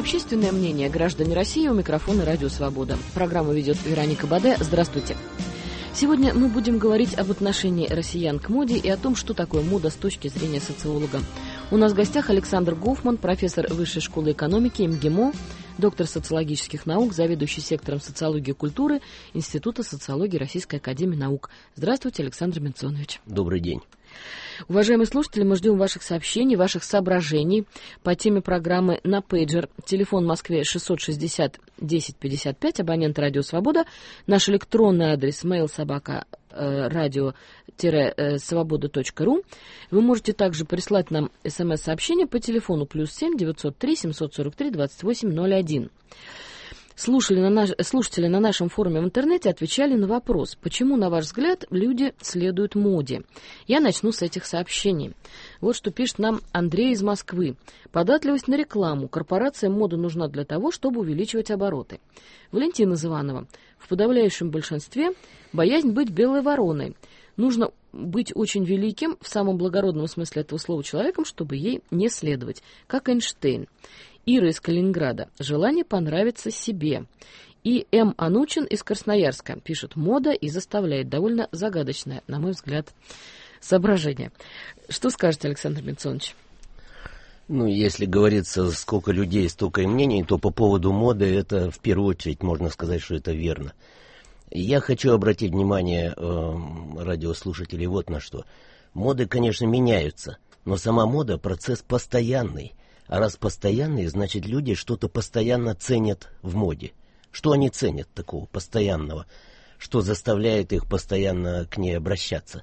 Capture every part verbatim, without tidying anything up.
Общественное мнение. Граждане России, у микрофона «Радио Свобода». Программу ведет Вероника Баде. Здравствуйте. Сегодня мы будем говорить об отношении россиян к моде и о том, что такое мода с точки зрения социолога. У нас в гостях Александр Гофман, профессор Высшей школы экономики МГИМО, доктор социологических наук, заведующий сектором социологии и культуры Института социологии Российской академии наук. Здравствуйте, Александр Менционович. Добрый день. Уважаемые слушатели, мы ждем ваших сообщений, ваших соображений по теме программы на пейджер. Телефон в Москве шестьсот шестьдесят десять пятьдесят пять, абонент «Радио Свобода». Наш электронный адрес mail собака радио свобода точка ру. Вы можете также прислать нам смс-сообщение по телефону плюс семь девятьсот три семьсот сорок три двадцать восемь ноль один. Слушали на наш, слушатели на нашем форуме в интернете отвечали на вопрос, почему, на ваш взгляд, люди следуют моде. Я начну с этих сообщений. Вот что пишет нам Андрей из Москвы. Податливость на рекламу. Корпорация мода нужна для того, чтобы увеличивать обороты. Валентина из Иванова. В подавляющем большинстве боязнь быть белой вороной. Нужно быть очень великим, в самом благородном смысле этого слова, человеком, чтобы ей не следовать, как Эйнштейн. Ира из Калининграда. Желание понравиться себе. И М. Анучин из Красноярска пишет: мода и заставляет. Довольно загадочное, на мой взгляд, соображение. Что скажете, Александр Менционович? Ну, если говорится, сколько людей, столько и мнений, то по поводу моды это в первую очередь можно сказать, что это верно. Я хочу обратить внимание э, радиослушателей вот на что. Моды, конечно, меняются, но сама мода — процесс постоянный. А раз постоянный, значит, люди что-то постоянно ценят в моде. Что они ценят такого постоянного, что заставляет их постоянно к ней обращаться?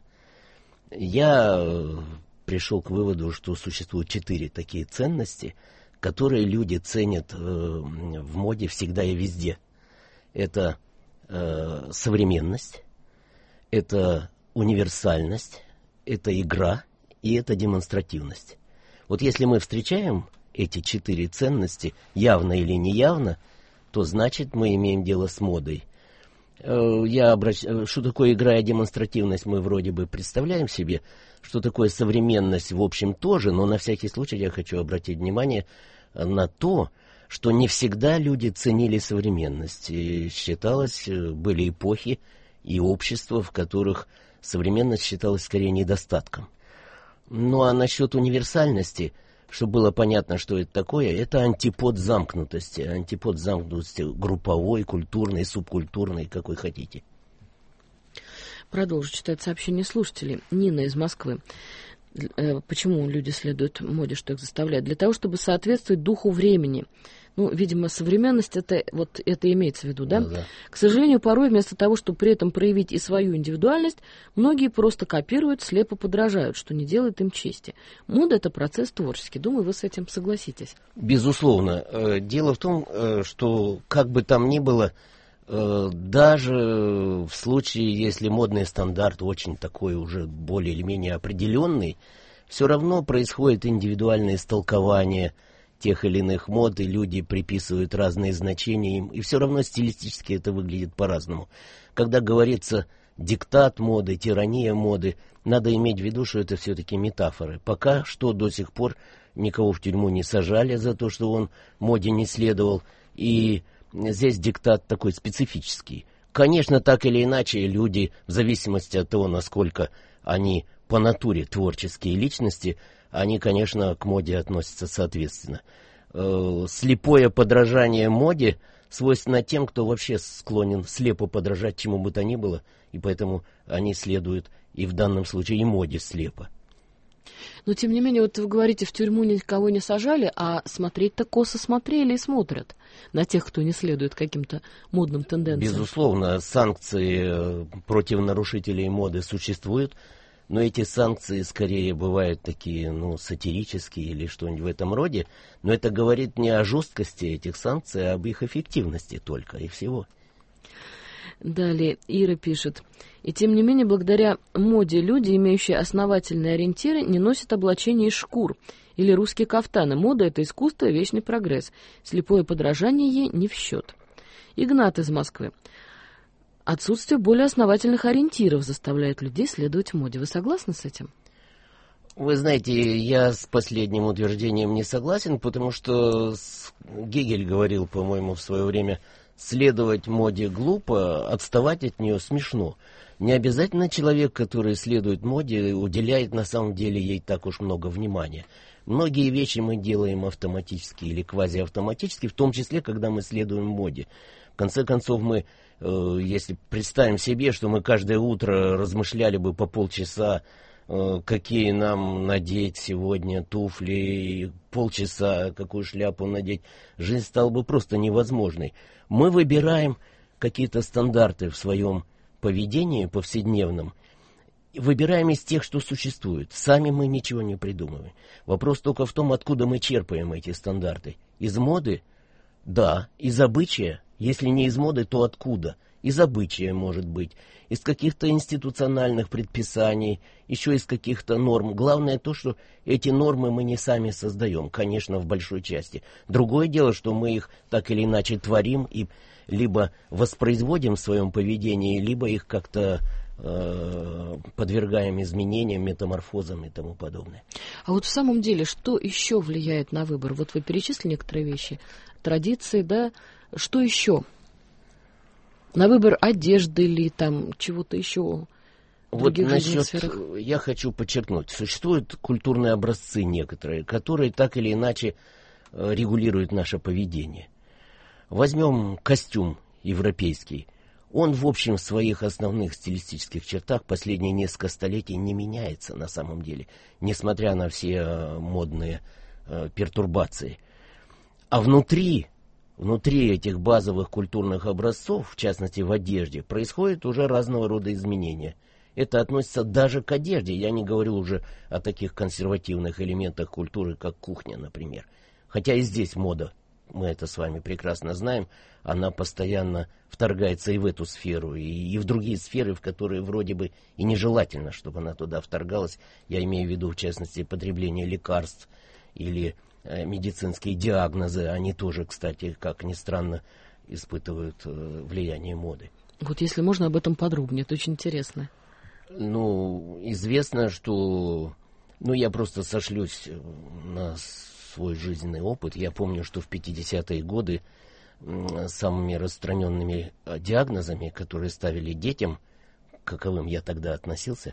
Я пришел к выводу, что существуют четыре такие ценности, которые люди ценят э, в моде всегда и везде. Это э, современность, это универсальность, это игра и это демонстративность. Вот если мы встречаем эти четыре ценности, явно или неявно, то значит мы имеем дело с модой. Я обращ... Что такое игра и демонстративность, мы вроде бы представляем себе. Что такое современность, в общем, тоже, но на всякий случай я хочу обратить внимание на то, что не всегда люди ценили современность. И считалось, были эпохи и общества, в которых современность считалась скорее недостатком. Ну а насчет универсальности, чтобы было понятно, что это такое, это антипод замкнутости. Антипод замкнутости групповой, культурной, субкультурной, какой хотите. Продолжу читать сообщение слушателей. Нина из Москвы. Почему люди следуют моде, что их заставляет? Для того, чтобы соответствовать духу времени. Ну, видимо, современность, это, вот, это имеется в виду, да? Да, да? К сожалению, порой вместо того, чтобы при этом проявить и свою индивидуальность, многие просто копируют, слепо подражают, что не делает им чести. Мода — это процесс творческий. Думаю, вы с этим согласитесь. Безусловно. Дело в том, что как бы там ни было, даже в случае, если модный стандарт очень такой уже более или менее определенный, все равно происходит индивидуальное истолкование тех или иных мод, и люди приписывают разные значения им, и все равно стилистически это выглядит по-разному. Когда говорится диктат моды, тирания моды, надо иметь в виду, что это все-таки метафоры. Пока что до сих пор никого в тюрьму не сажали за то, что он моде не следовал, и здесь диктат такой специфический. Конечно, так или иначе, люди, в зависимости от того, насколько они по натуре творческие личности, они, конечно, к моде относятся соответственно. Э, слепое подражание моде свойственно тем, кто вообще склонен слепо подражать чему бы то ни было, и поэтому они следуют и в данном случае и моде слепо. Но, тем не менее, вот вы говорите, в тюрьму никого не сажали, а смотреть-то косо смотрели и смотрят на тех, кто не следует каким-то модным тенденциям. Безусловно, санкции против нарушителей моды существуют, но эти санкции скорее бывают такие, ну, сатирические или что-нибудь в этом роде. Но это говорит не о жесткости этих санкций, а об их эффективности только и всего. Далее Ира пишет. И тем не менее, благодаря моде люди, имеющие основательные ориентиры, не носят облачение из шкур или русские кафтаны. Мода — это искусство, вечный прогресс. Слепое подражание ей не в счет. Игнат из Москвы. Отсутствие более основательных ориентиров заставляет людей следовать моде. Вы согласны с этим? Вы знаете, я с последним утверждением не согласен, потому что Гегель говорил, по-моему, в свое время, следовать моде глупо, отставать от нее смешно. Не обязательно человек, который следует моде, уделяет на самом деле ей так уж много внимания. Многие вещи мы делаем автоматически или квазиавтоматически, в том числе, когда мы следуем моде. В конце концов, мы, э, если представим себе, что мы каждое утро размышляли бы по полчаса, э, какие нам надеть сегодня туфли, полчаса какую шляпу надеть, жизнь стала бы просто невозможной. Мы выбираем какие-то стандарты в своем поведении повседневном, выбираем из тех, что существует. Сами мы ничего не придумываем. Вопрос только в том, откуда мы черпаем эти стандарты. Из моды? Да. Из обычая? Если не из моды, то откуда? Из обычая, может быть. Из каких-то институциональных предписаний, еще из каких-то норм. Главное то, что эти нормы мы не сами создаем, конечно, в большой части. Другое дело, что мы их так или иначе творим и либо воспроизводим в своем поведении, либо их как-то э, подвергаем изменениям, метаморфозам и тому подобное. А вот в самом деле, что еще влияет на выбор? Вот вы перечислили некоторые вещи, традиции, да? Что еще? На выбор одежды или там чего-то еще? Вот насчет, я хочу подчеркнуть, существуют культурные образцы некоторые, которые так или иначе э, регулируют наше поведение. Возьмем костюм европейский. Он, в общем, в своих основных стилистических чертах последние несколько столетий не меняется на самом деле, несмотря на все э, модные э, пертурбации. А внутри, внутри этих базовых культурных образцов, в частности в одежде, происходят уже разного рода изменения. Это относится даже к одежде. Я не говорю уже о таких консервативных элементах культуры, как кухня, например. Хотя и здесь мода, мы это с вами прекрасно знаем, она постоянно вторгается и в эту сферу, и, и в другие сферы, в которые вроде бы и нежелательно, чтобы она туда вторгалась. Я имею в виду, в частности, потребление лекарств или э, медицинские диагнозы. Они тоже, кстати, как ни странно, испытывают э, влияние моды. Вот если можно об этом подробнее, это очень интересно. Ну, известно, что... Ну, я просто сошлюсь на свой жизненный опыт. Я помню, что в пятидесятые годы самыми распространенными диагнозами, которые ставили детям, к каковым я тогда относился,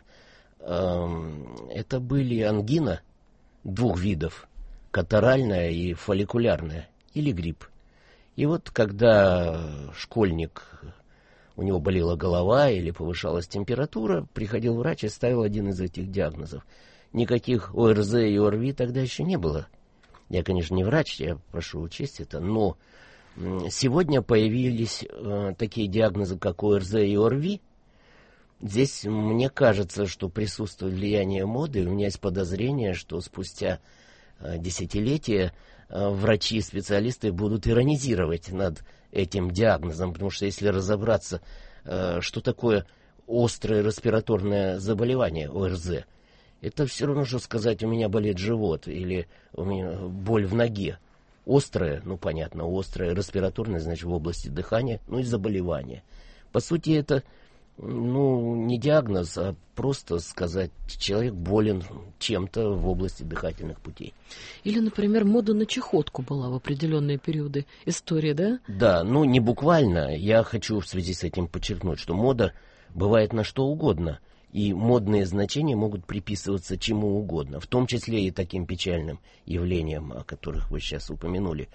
это были ангина двух видов, катаральная и фолликулярная, или грипп. И вот когда школьник, у него болела голова или повышалась температура, приходил врач и ставил один из этих диагнозов. Никаких ОРЗ и ОРВИ тогда еще не было. Я, конечно, не врач, я прошу учесть это, но сегодня появились э, такие диагнозы, как ОРЗ и ОРВИ. Здесь мне кажется, что присутствует влияние моды, и у меня есть подозрение, что спустя э, десятилетия э, врачи и специалисты будут иронизировать над этим диагнозом, потому что если разобраться, э, что такое острое респираторное заболевание ОРЗ, это все равно, что сказать, у меня болит живот или у меня боль в ноге. Острое, ну понятно, острое, респираторное, значит, в области дыхания, ну и заболевание. По сути, это, ну, не диагноз, а просто сказать, человек болен чем-то в области дыхательных путей. Или, например, мода на чехотку была в определенные периоды истории, да? Да, ну не буквально. Я хочу в связи с этим подчеркнуть, что мода бывает на что угодно. И модные значения могут приписываться чему угодно, в том числе и таким печальным явлениям, о которых вы сейчас упомянули.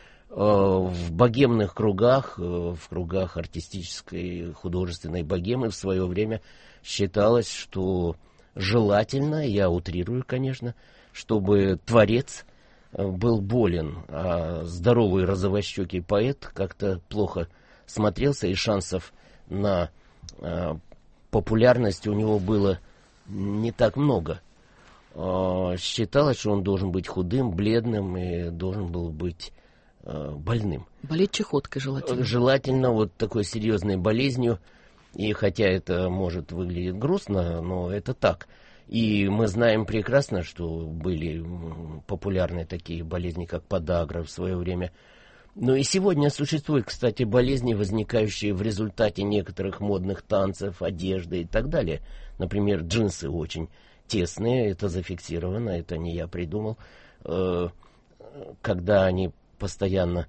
В богемных кругах, в кругах артистической, художественной богемы в свое время считалось, что желательно, я утрирую, конечно, чтобы творец был болен, а здоровый розовощекий поэт как-то плохо смотрелся, и шансов на популярности у него было не так много. Считалось, что он должен быть худым, бледным и должен был быть больным. Болеть чехоткой желательно. Желательно вот такой серьезной болезнью. И хотя это может выглядеть грустно, но это так. И мы знаем прекрасно, что были популярны такие болезни, как подагра в свое время. Но и сегодня существуют, кстати, болезни, возникающие в результате некоторых модных танцев, одежды и так далее. Например, джинсы очень тесные, это зафиксировано, это не я придумал. Когда они постоянно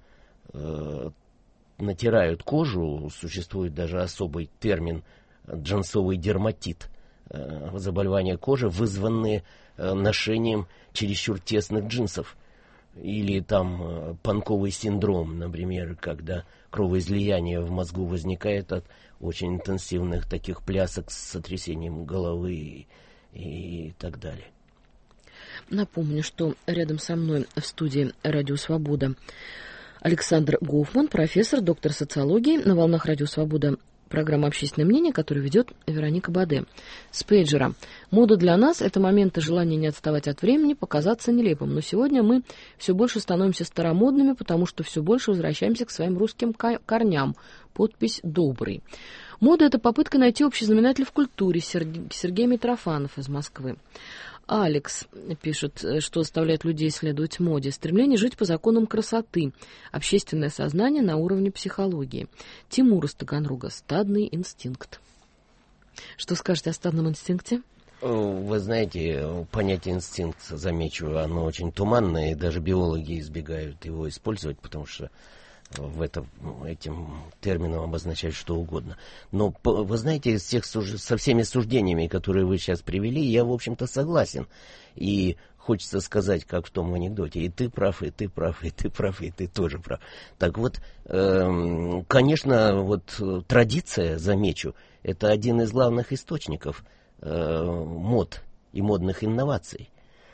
натирают кожу, существует даже особый термин джинсовый дерматит, заболевания кожи, вызванные ношением чересчур тесных джинсов. Или там панковый синдром, например, когда кровоизлияние в мозгу возникает от очень интенсивных таких плясок с сотрясением головы и, и так далее. Напомню, что рядом со мной в студии «Радио Свобода» Александр Гофман, профессор, доктор социологии, на волнах «Радио Свобода» программа «Общественное мнение», которую ведет Вероника Баде. С пейджера. Мода для нас — это моменты желания не отставать от времени, показаться нелепым. Но сегодня мы все больше становимся старомодными, потому что все больше возвращаемся к своим русским корням. Подпись «Добрый». Мода — это попытка найти общий знаменатель в культуре. Сергей Митрофанов из Москвы. Алекс пишет, что заставляет людей исследовать моде. Стремление жить по законам красоты. Общественное сознание на уровне психологии. Тимур из Таганрога. Стадный инстинкт. Что скажете о стадном инстинкте? Вы знаете, понятие инстинкт, замечу, оно очень туманное, и даже биологи избегают его использовать, потому что в этом, этим термином обозначать что угодно. Но, вы знаете, из всех, со всеми суждениями, которые вы сейчас привели, я, в общем-то, согласен. И хочется сказать, как в том анекдоте, и ты прав, и ты прав, и ты прав, и ты тоже прав. Так вот, э, конечно, вот традиция, замечу, это один из главных источников э, мод и модных инноваций.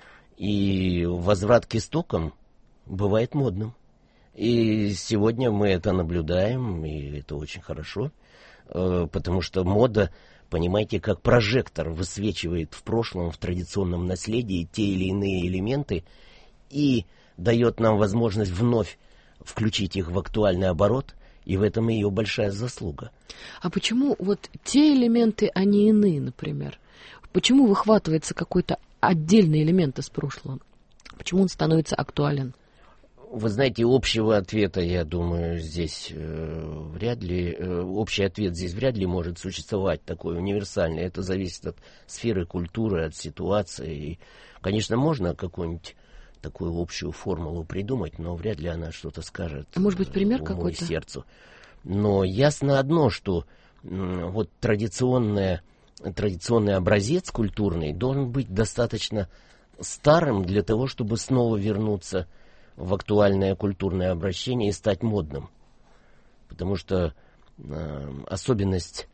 И возврат к истокам бывает модным. И сегодня мы это наблюдаем, и это очень хорошо, потому что мода, понимаете, как прожектор высвечивает в прошлом, в традиционном наследии те или иные элементы и дает нам возможность вновь включить их в актуальный оборот, и в этом ее большая заслуга. А почему вот те элементы, они иные, например? Почему выхватывается какой-то отдельный элемент из прошлого? Почему он становится актуален? Вы знаете, общего ответа, я думаю, здесь э, вряд ли, э, общий ответ здесь вряд ли может существовать, такой универсальный. Это зависит от сферы культуры, от ситуации. И, конечно, можно какую-нибудь такую общую формулу придумать, но вряд ли она что-то скажет. Может быть, пример уму какой-то? И сердцу. Но ясно одно, что э, вот традиционное, традиционный образец культурный должен быть достаточно старым для того, чтобы снова вернуться в актуальное культурное обращение и стать модным. Потому что э, особенность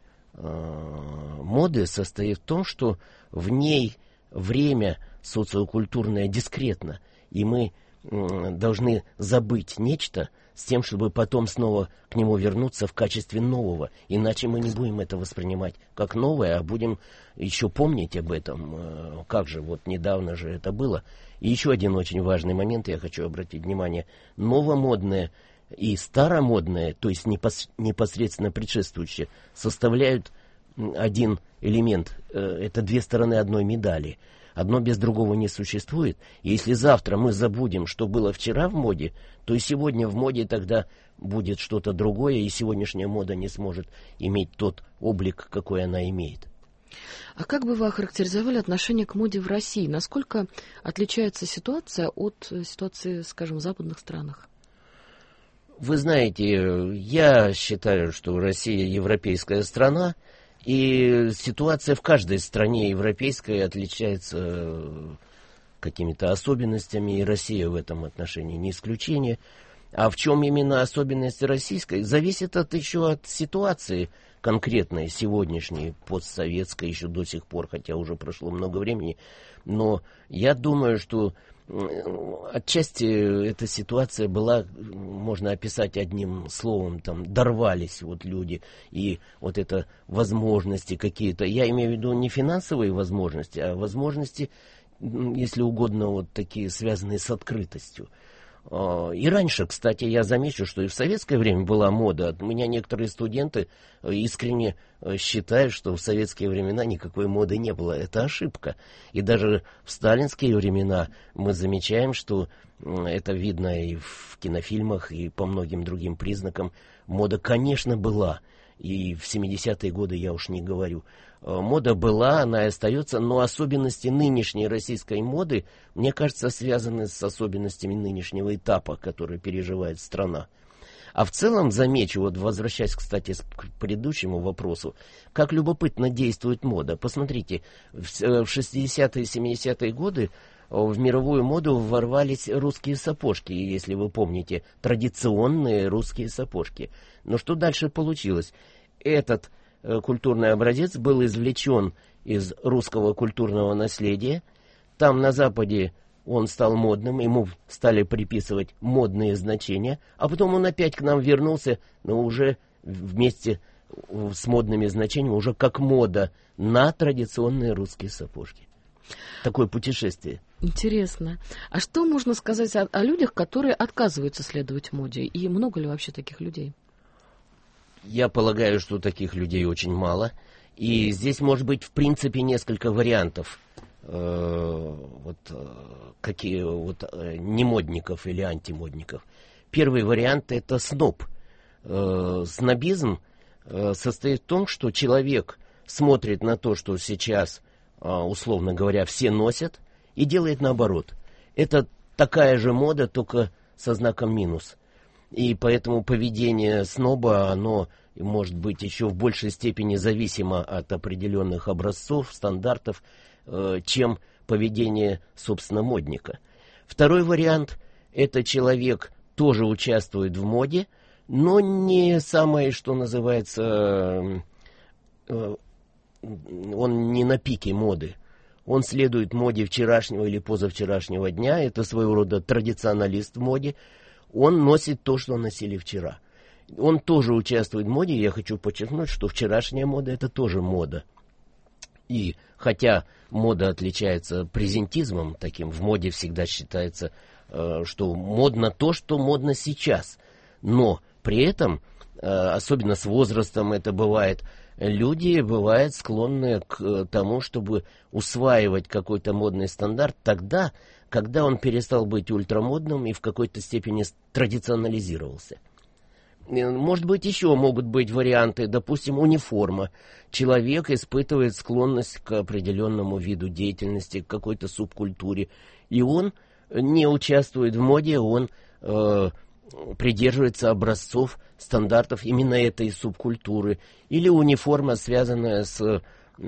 э, моды состоит в том, что в ней время социокультурное дискретно, и мы э, должны забыть нечто с тем, чтобы потом снова к нему вернуться в качестве нового. Иначе мы не будем это воспринимать как новое, а будем еще помнить об этом. Э, как же, вот недавно же это было. И еще один очень важный момент, я хочу обратить внимание. Новомодное и старомодное, то есть непос- непосредственно предшествующее, составляют один элемент. Это две стороны одной медали. Одно без другого не существует. И если завтра мы забудем, что было вчера в моде, то и сегодня в моде тогда будет что-то другое, и сегодняшняя мода не сможет иметь тот облик, какой она имеет. А как бы вы охарактеризовали отношение к моде в России? Насколько отличается ситуация от ситуации, скажем, в западных странах? Вы знаете, я считаю, что Россия европейская страна, и ситуация в каждой стране европейской отличается какими-то особенностями, и Россия в этом отношении не исключение. А в чем именно особенность российской, зависит от, еще от ситуации конкретной, сегодняшней, постсоветской, еще до сих пор, хотя уже прошло много времени. Но я думаю, что отчасти эта ситуация была, можно описать одним словом, там, дорвались вот люди, и вот это возможности какие-то, я имею в виду не финансовые возможности, а возможности, если угодно, вот такие, связанные с открытостью. И раньше, кстати, я замечу, что и в советское время была мода. У меня некоторые студенты искренне считают, что в советские времена никакой моды не было. Это ошибка. И даже в сталинские времена мы замечаем, что это видно и в кинофильмах, и по многим другим признакам. Мода, конечно, была. и в семидесятые годы я уж не говорю. Мода была, она и остается, но особенности нынешней российской моды, мне кажется, связаны с особенностями нынешнего этапа, который переживает страна. А в целом, замечу, вот возвращаясь, кстати, к предыдущему вопросу, как любопытно действует мода. Посмотрите, в шестидесятые и семидесятые годы в мировую моду ворвались русские сапожки, если вы помните, традиционные русские сапожки. Но что дальше получилось? Этот э, культурный образец был извлечен из русского культурного наследия. Там, на Западе, он стал модным, ему стали приписывать модные значения, а потом он опять к нам вернулся, но уже вместе с модными значениями, уже как мода на традиционные русские сапожки. Такое путешествие. Интересно. А что можно сказать о, о людях, которые отказываются следовать моде? И много ли вообще таких людей? Я полагаю, что таких людей очень мало. И здесь может быть, в принципе, несколько вариантов. Э, вот, э, какие, вот, э, немодников или антимодников. Первый вариант — это сноб. Э, снобизм э, состоит в том, что человек смотрит на то, что сейчас, э, условно говоря, все носят, и делает наоборот. Это такая же мода, только со знаком минус. И поэтому поведение сноба, оно может быть еще в большей степени зависимо от определенных образцов, стандартов, э, чем поведение, собственно, модника. Второй вариант — это человек тоже участвует в моде, но не самое, что называется, э, он не на пике моды. Он следует моде вчерашнего или позавчерашнего дня. Это своего рода традиционалист в моде. Он носит то, что носили вчера. Он тоже участвует в моде. Я хочу подчеркнуть, что вчерашняя мода — это тоже мода. И хотя мода отличается презентизмом таким, в моде всегда считается, что модно то, что модно сейчас. Но при этом, особенно с возрастом это бывает, люди бывают склонны к тому, чтобы усваивать какой-то модный стандарт тогда, когда он перестал быть ультрамодным и в какой-то степени традиционализировался. Может быть, еще могут быть варианты, допустим, униформа. Человек испытывает склонность к определенному виду деятельности, к какой-то субкультуре, и он не участвует в моде, он э, придерживается образцов, стандартов именно этой субкультуры. Или униформа, связанная с,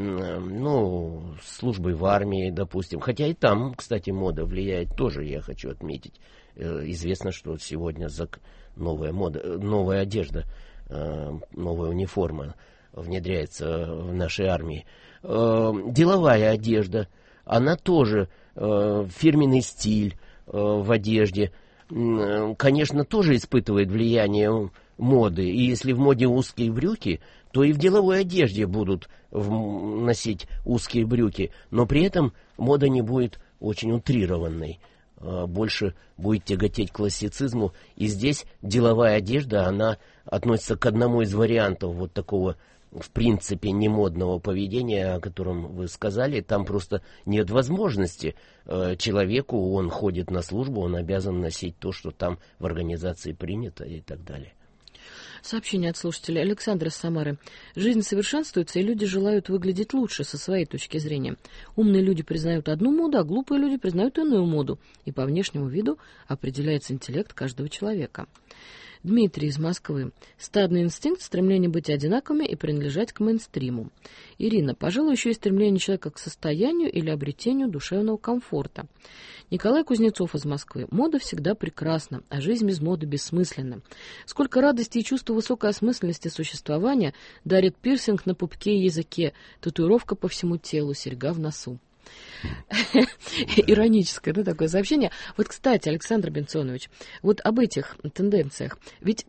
ну, службой в армии, допустим. Хотя и там, кстати, мода влияет тоже, я хочу отметить. Известно, что сегодня новая мода, новая одежда, новая униформа внедряется в нашей армии. Деловая одежда, она тоже, фирменный стиль в одежде, конечно, тоже испытывает влияние моды. И если в моде узкие брюки, то и в деловой одежде будут носить узкие брюки. Но при этом мода не будет очень утрированной. Больше будет тяготеть к классицизму. И здесь деловая одежда, она относится к одному из вариантов вот такого, в принципе, немодного поведения, о котором вы сказали. Там просто нет возможности человеку, он ходит на службу, он обязан носить то, что там в организации принято и так далее. Сообщение от слушателя Александра из Самары. Жизнь совершенствуется, и люди желают выглядеть лучше со своей точки зрения. Умные люди признают одну моду, а глупые люди признают иную моду. И по внешнему виду определяется интеллект каждого человека. Дмитрий из Москвы. Стадный инстинкт, стремление быть одинаковыми и принадлежать к мейнстриму. Ирина. Пожалуй, еще и стремление человека к состоянию или обретению душевного комфорта. Николай Кузнецов из Москвы. Мода всегда прекрасна, а жизнь без моды бессмысленна. Сколько радости и чувства высокой осмысленности существования дарит пирсинг на пупке и языке, татуировка по всему телу, серьга в носу. Ироническое, да, такое сообщение. Вот, кстати, Александр Бенционович, вот об этих тенденциях. Ведь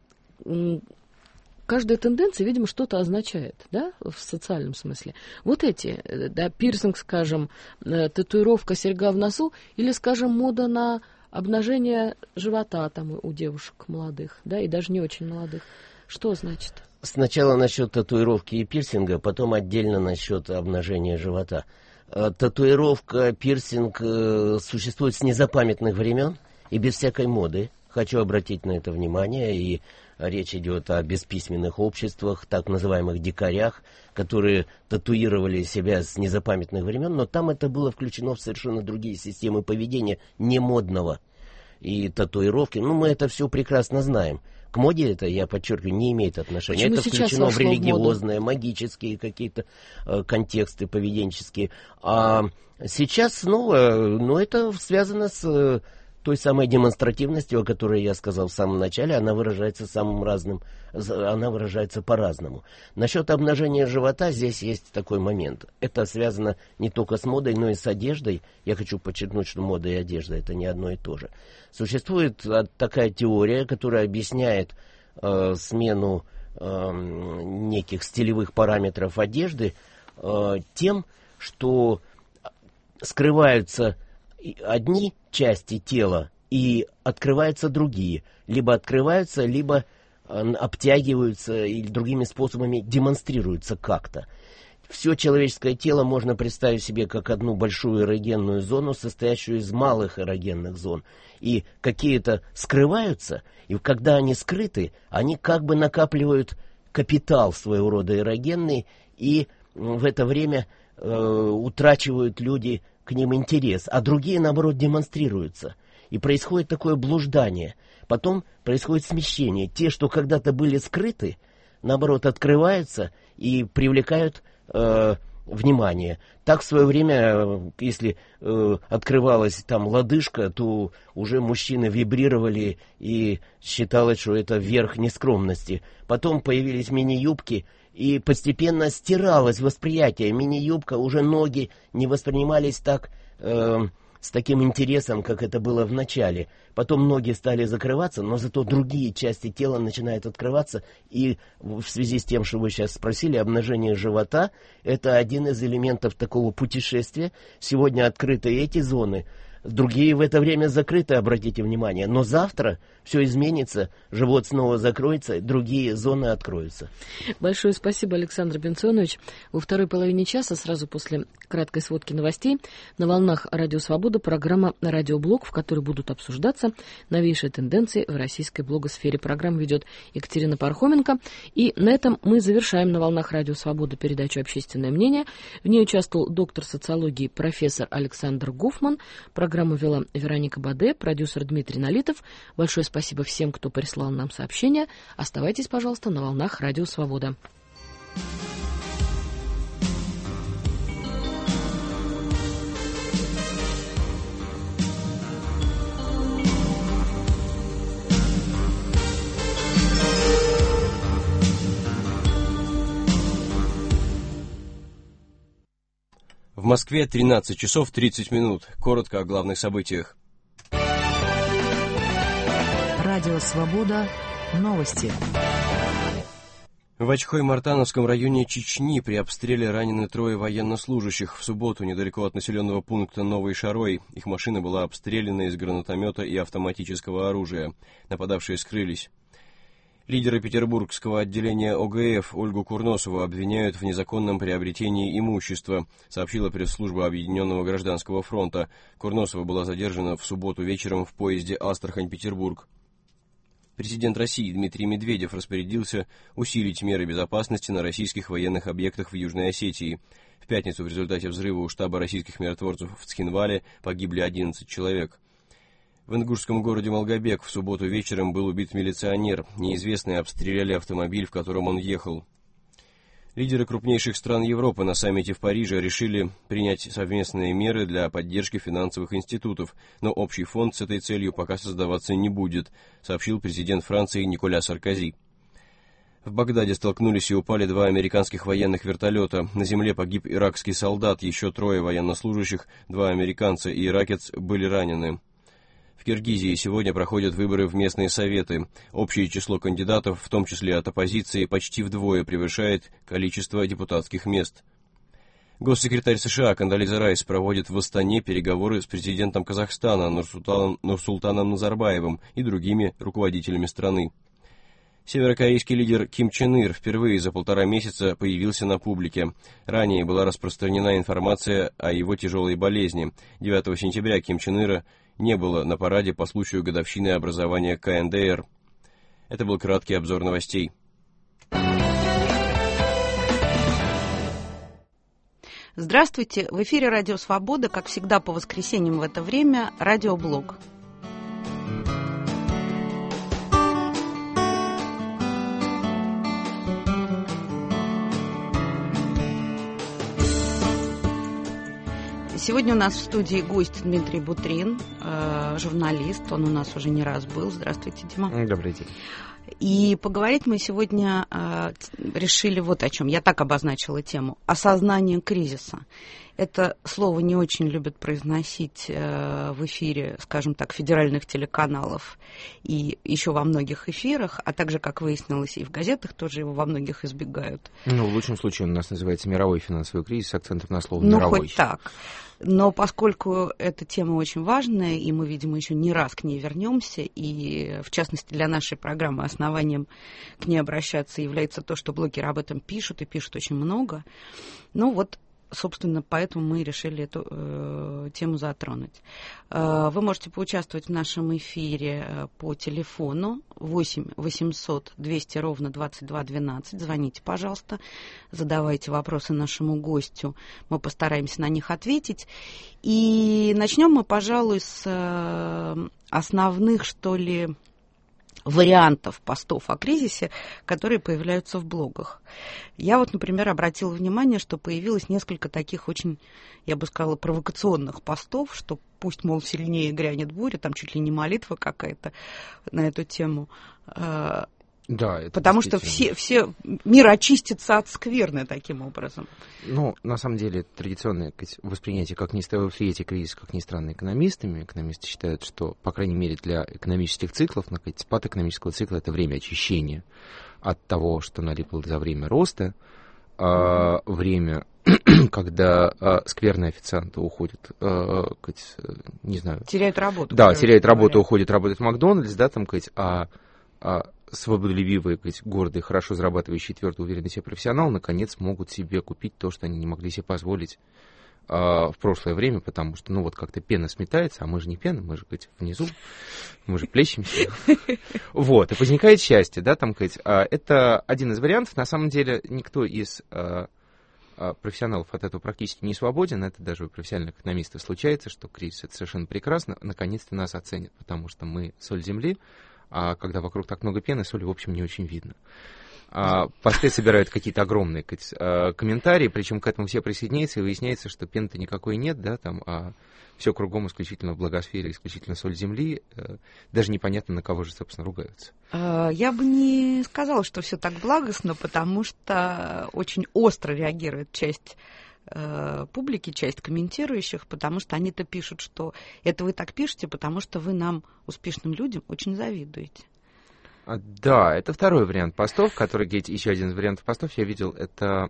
каждая тенденция, видимо, что-то означает, да, в социальном смысле. Вот эти, да, пирсинг, скажем, татуировка, серьга в носу, или, скажем, мода на обнажение живота там у девушек молодых, да, и даже не очень молодых. Что значит? Сначала насчет татуировки и пирсинга, потом отдельно насчет обнажения живота. Татуировка, пирсинг э, существует с незапамятных времен и без всякой моды. Хочу обратить на это внимание. И речь идет о бесписьменных обществах, так называемых дикарях, которые татуировали себя с незапамятных времен, но там это было включено в совершенно другие системы поведения, не модного. И татуировки, ну мы это все прекрасно знаем. К моде это, я подчеркиваю, не имеет отношения. Почему это включено в религиозные, в магические какие-то э, контексты поведенческие. А сейчас снова, ну это связано с э, той самой демонстративностью, о которой я сказал в самом начале. Она выражается самым разным, она выражается по-разному. Насчет обнажения живота здесь есть такой момент. Это связано не только с модой, но и с одеждой. Я хочу подчеркнуть, что мода и одежда это не одно и то же. Существует такая теория, которая объясняет э, смену э, неких стилевых параметров одежды э, тем, что скрываются одни части тела и открываются другие. Либо открываются, либо э, обтягиваются или другими способами демонстрируются как-то. Все человеческое тело можно представить себе как одну большую эрогенную зону, состоящую из малых эрогенных зон. И какие-то скрываются, и когда они скрыты, они как бы накапливают капитал своего рода эрогенный, и в это время э, утрачивают люди к ним интерес, а другие, наоборот, демонстрируются. И происходит такое блуждание. Потом происходит смещение. Те, что когда-то были скрыты, наоборот, открываются и привлекают э, внимание. Так в свое время, если э, открывалась там лодыжка, то уже мужчины вибрировали и считалось, что это верх нескромности. Потом появились мини-юбки, и постепенно стиралось восприятие. Мини-юбка, уже ноги не воспринимались так, э, с таким интересом, как это было в начале. Потом ноги стали закрываться, но зато другие части тела начинают открываться. И в связи с тем, что вы сейчас спросили, обнажение живота — это один из элементов такого путешествия. Сегодня открыты эти зоны, другие в это время закрыты, обратите внимание. Но завтра все изменится, живот снова закроется, другие зоны откроются. Большое спасибо, Александр Бенционович. Во второй половине часа, сразу после краткой сводки новостей, на волнах Радио Свобода программа «Радиоблог», в которой будут обсуждаться новейшие тенденции в российской блогосфере. Программу ведет Екатерина Пархоменко. И на этом мы завершаем на волнах Радио Свобода передачу «Общественное мнение». В ней участвовал доктор социологии профессор Александр Гофман. Программу вела Вероника Баде, продюсер Дмитрий Налитов. Большое спасибо всем, кто прислал нам сообщения. Оставайтесь, пожалуйста, на волнах Радио Свобода. В Москве тринадцать часов тридцать минут. Коротко о главных событиях. Радио Свобода. Новости. В Очхой-Мартановском районе Чечни при обстреле ранены трое военнослужащих. В субботу недалеко от населенного пункта Новый Шарой. Их машина была обстреляна из гранатомета и автоматического оружия. Нападавшие скрылись. Лидера петербургского отделения О Г Ф Ольгу Курносову обвиняют в незаконном приобретении имущества, сообщила пресс-служба Объединенного гражданского фронта. Курносова была задержана в субботу вечером в поезде Астрахань-Петербург. Президент России Дмитрий Медведев распорядился усилить меры безопасности на российских военных объектах в Южной Осетии. В пятницу в результате взрыва у штаба российских миротворцев в Цхинвале погибли одиннадцать человек. В ингушском городе Малгобек в субботу вечером был убит милиционер. Неизвестные обстреляли автомобиль, в котором он ехал. Лидеры крупнейших стран Европы на саммите в Париже решили принять совместные меры для поддержки финансовых институтов, но общий фонд с этой целью пока создаваться не будет, сообщил президент Франции Николя Саркози. В Багдаде столкнулись и упали два американских военных вертолета. На земле погиб иракский солдат, еще трое военнослужащих, два американца и иракец были ранены. В Киргизии сегодня проходят выборы в местные советы. Общее число кандидатов, в том числе от оппозиции, почти вдвое превышает количество депутатских мест. Госсекретарь США Кондолиза Райс проводит в Астане переговоры с президентом Казахстана Нурсултаном, Нурсултаном Назарбаевым и другими руководителями страны. Северокорейский лидер Ким Чен Ир впервые за полтора месяца появился на публике. Ранее была распространена информация о его тяжелой болезни. девятого сентября Ким Чен Ира не было на параде по случаю годовщины образования К Н Д Р. Это был краткий обзор новостей. Здравствуйте! В эфире «Радио Свобода», как всегда по воскресеньям в это время, радиоблог. Сегодня у нас в студии гость Дмитрий Бутрин, э, журналист. Он у нас уже не раз был. Здравствуйте, Дима. Добрый день. И поговорить мы сегодня э, решили вот о чем. Я так обозначила тему. Осознание кризиса. Это слово не очень любят произносить э, в эфире, скажем так, федеральных телеканалов и еще во многих эфирах, а также, как выяснилось, и в газетах тоже его во многих избегают. Ну, в лучшем случае он у нас называется «Мировой финансовый кризис» с акцентом на слово «мировой». Ну, хоть так. Но поскольку эта тема очень важная, и мы, видимо, еще не раз к ней вернемся, и, в частности, для нашей программы основанием к ней обращаться является то, что блогеры об этом пишут, и пишут очень много, ну вот, собственно, поэтому мы решили эту э, тему затронуть. Э, вы можете поучаствовать в нашем эфире э, по телефону восемь восемьсот двести ровно двадцать два двенадцать. Звоните, пожалуйста, задавайте вопросы нашему гостю. Мы постараемся на них ответить. И начнем мы, пожалуй, с э, основных, что ли, вариантов постов о кризисе, которые появляются в блогах. Я вот, например, обратила внимание, что появилось несколько таких очень, я бы сказала, провокационных постов, что пусть, мол, сильнее грянет буря, там чуть ли не молитва какая-то на эту тему. Да, это потому что все, все мир очистится от скверны таким образом. Ну, на самом деле, традиционное воспринятие, как ни странно, восприятие кризиса, как ни странно, экономистами. Экономисты считают, что, по крайней мере, для экономических циклов, спад экономического цикла — это время очищения от того, что налипло за время роста, а время, когда а, скверные официанты уходят, а, не знаю... Теряют работу. Да, теряют работу, уходят работать в Макдональдс, да, там, а... а свободолюбивые, гордые, хорошо зарабатывающие, твердо уверенные в себе профессионалы, наконец могут себе купить то, что они не могли себе позволить э, в прошлое время, потому что, ну, вот как-то пена сметается, а мы же не пена, мы же, говорить, внизу, мы же плещемся. Вот, и возникает счастье, да, там, говорить, это один из вариантов. На самом деле, никто из профессионалов от этого практически не свободен, это даже у профессиональных экономистов случается, что кризис — это совершенно прекрасно, наконец-то нас оценят, потому что мы соль земли, а когда вокруг так много пены, соли, в общем, не очень видно. А посты собирают какие-то огромные комментарии, причем к этому все присоединяются, и выясняется, что пены-то никакой нет, да, там, а все кругом исключительно в благосфере, исключительно соль земли, даже непонятно, на кого же, собственно, ругаются. Я бы не сказала, что все так благостно, потому что очень остро реагирует часть публики, часть комментирующих, потому что они-то пишут, что это вы так пишете, потому что вы нам, успешным людям, очень завидуете. Да, это второй вариант постов, который, еще один из вариантов постов я видел, это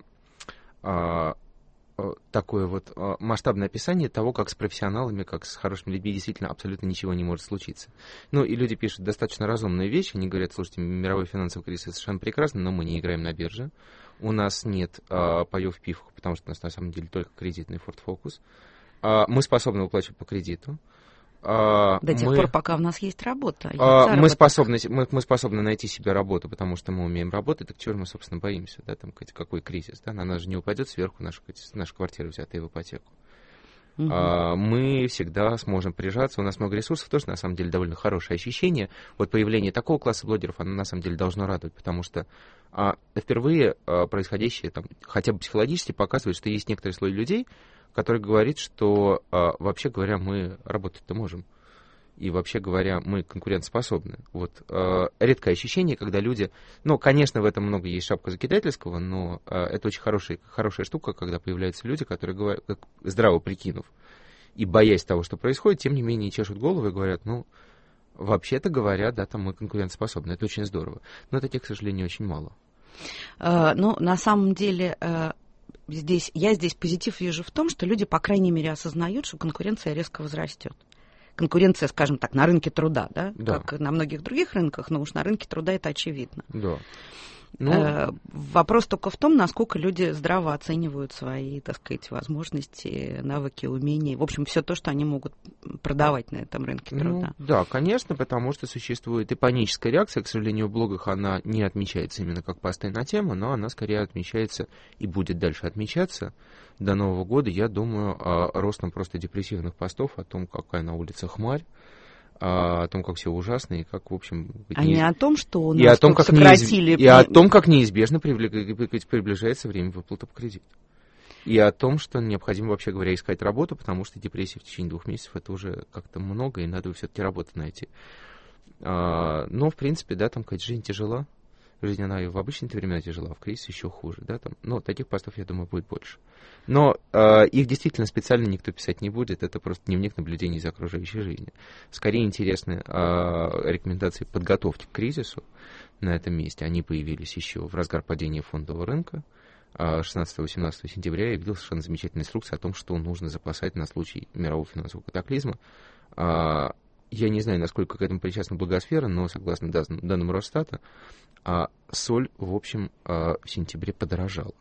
а, такое вот а, масштабное описание того, как с профессионалами, как с хорошими людьми действительно абсолютно ничего не может случиться. Ну, и люди пишут достаточно разумные вещи, они говорят: слушайте, мировой финансовый кризис совершенно прекрасно, но мы не играем на бирже. У нас нет а, паёв в пивках, потому что у нас на самом деле только кредитный Ford Focus. А, мы способны выплачивать по кредиту. А, До тех мы, пор, пока у нас есть работа. А, мы, способны, мы, мы способны найти себе работу, потому что мы умеем работать. Так чего мы, собственно, боимся? Да, там, какой кризис? Да? На нас же не упадет сверху наша, наша квартира, взятая в ипотеку. Угу. А, мы всегда сможем прижаться. У нас много ресурсов, тоже, на самом деле, довольно хорошее ощущение. Вот появление такого класса блогеров, оно, на самом деле, должно радовать, потому что а, впервые а, происходящее, там, хотя бы психологически, показывает, что есть некоторый слой людей, который говорит, что, а, вообще говоря, мы работать-то можем. И, вообще говоря, мы конкурентоспособны. Вот а, редкое ощущение, когда люди... Ну, конечно, в этом много есть шапка закидательского, но а, это очень хорошая, хорошая штука, когда появляются люди, которые, говорят, как, здраво прикинув и боясь того, что происходит, тем не менее чешут голову и говорят: ну, вообще-то говоря, да, там мы конкурентоспособны. Это очень здорово. Но таких, к сожалению, очень мало. А, ну, на самом деле... Здесь, я здесь позитив вижу в том, что люди, по крайней мере, осознают, что конкуренция резко возрастет. Конкуренция, скажем так, на рынке труда, да? Да. Как на многих других рынках, но уж на рынке труда это очевидно. Да. Ну, вопрос только в том, насколько люди здраво оценивают свои, так сказать, возможности, навыки, умения. В общем, все то, что они могут продавать на этом рынке труда. Ну, да, конечно, потому что существует и паническая реакция. К сожалению, в блогах она не отмечается именно как посты на тему, но она скорее отмечается и будет дальше отмечаться до Нового года. Я думаю, ростом просто депрессивных постов о том, какая на улице хмарь, о том, как все ужасно, и как, в общем... А не, не о том, что у нас и о том, как сократили... Неизб... И о том, как неизбежно приближается время выплаты по кредиту. И о том, что необходимо, вообще говоря, искать работу, потому что депрессия в течение двух месяцев — это уже как-то много, и надо все-таки работу найти. А, но, в принципе, да, там, конечно, жизнь тяжела. Жизнь, она и в обычные времена тяжела, а в кризис еще хуже, да, там. Но таких постов, я думаю, будет больше. Но э, их действительно специально никто писать не будет, это просто дневник наблюдений за окружающей жизнью. Скорее интересны э, рекомендации подготовки к кризису на этом месте. Они появились еще в разгар падения фондового рынка. шестнадцатого-восемнадцатого сентября я видел совершенно замечательную инструкцию о том, что нужно запасать на случай мирового финансового катаклизма. Э, я не знаю, насколько к этому причастна благосфера, но согласно данным Росстата, а соль, в общем, в сентябре подорожала.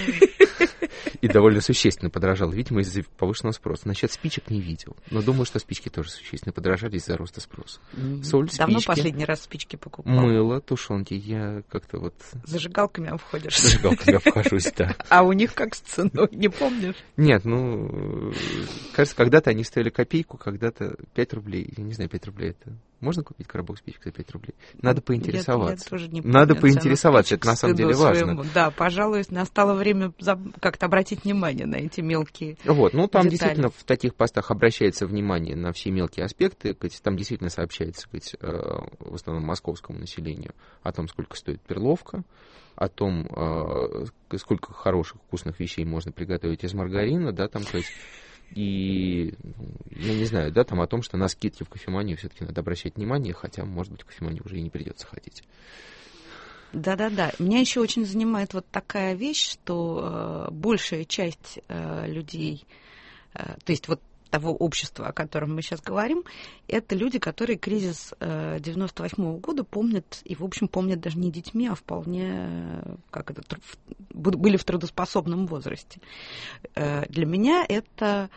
И довольно существенно подорожала, видимо, из-за повышенного спроса. Насчет спичек не видел, но думаю, что спички тоже существенно подорожали из-за роста спроса. Соль, спички. Давно последний раз спички покупал? Мыло, тушенки, я как-то вот... Зажигалками обходишь? Зажигалками обхожусь, да. А у них как с ценой, не помнишь? Нет, ну, кажется, когда-то они стоили копейку, когда-то пять рублей. Я не знаю, пять рублей это... Можно купить коробок спичек за пять рублей? Надо поинтересоваться. Я, я тоже не помню. Надо поинтересоваться, это на самом деле важно. Своему. Да, пожалуй, настало время как-то обратить внимание на эти мелкие Вот, ну там детали. Действительно в таких постах обращается внимание на все мелкие аспекты. Там действительно сообщается в основном московскому населению о том, сколько стоит перловка, о том, сколько хороших вкусных вещей можно приготовить из маргарина, да, там, то есть... И, я не знаю, да, там о том, что на скидки в кофеманию все-таки надо обращать внимание, хотя, может быть, в кофеманию уже и не придется ходить. Да-да-да. Меня еще очень занимает вот такая вещь, что э, большая часть э, людей, э, то есть вот того общества, о котором мы сейчас говорим, это люди, которые кризис э, девяносто восьмого года помнят, и, в общем, помнят даже не детьми, а вполне как это, были в трудоспособном возрасте. Э, для меня это